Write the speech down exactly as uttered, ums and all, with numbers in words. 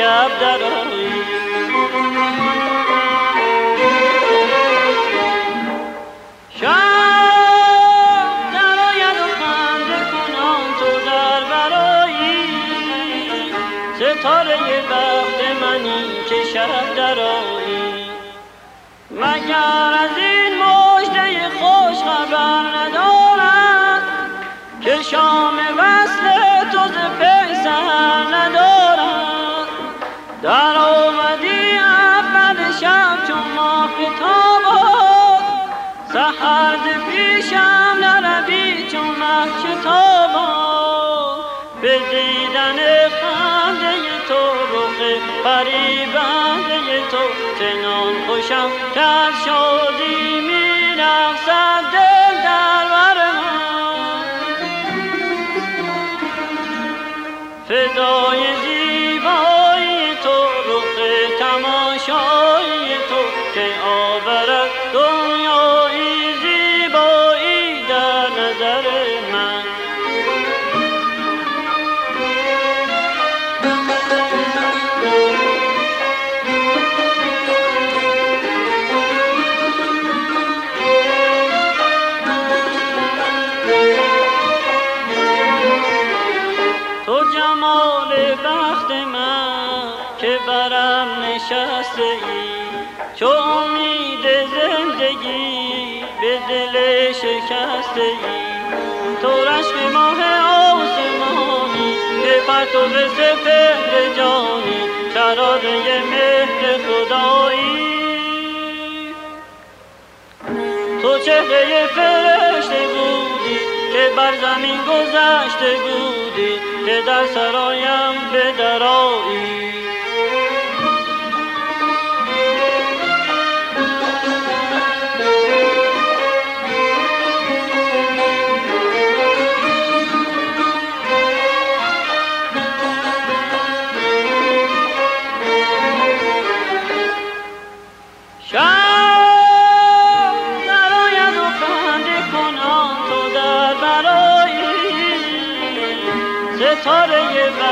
شب درآیی. شب درآید و خنده کنان تو در برآیی، ستاره بخت منی که شب درآیی. مگر از این مژده خوش خبر ندارد که شام وصل تو ز پی سحر ندارد؟ در آمدی اول شب چون ماه تابان، سحر ز پیشم نروی چون مه شتابان. به دیدن خنده تو رخ فریبنده تو چنان خوشم که از شادی می رقصد دل در بر من. فدای زیبایی تو رخ تماشایی تو که آورد دنیایی زیبایی در نظر من. تو جمال بخت من که برم نشسته ای، چو امید زندگی به دل شکسته ای. تو رشک ماه آسمانی که پرتو سپهر جانی، شراره مهر خدایی. تو چهره فرشته بودی که بر زمین گذشته بودی، که در سرایم به درآیی. شب درآید و خنده کنان تو در برآیی، ستاره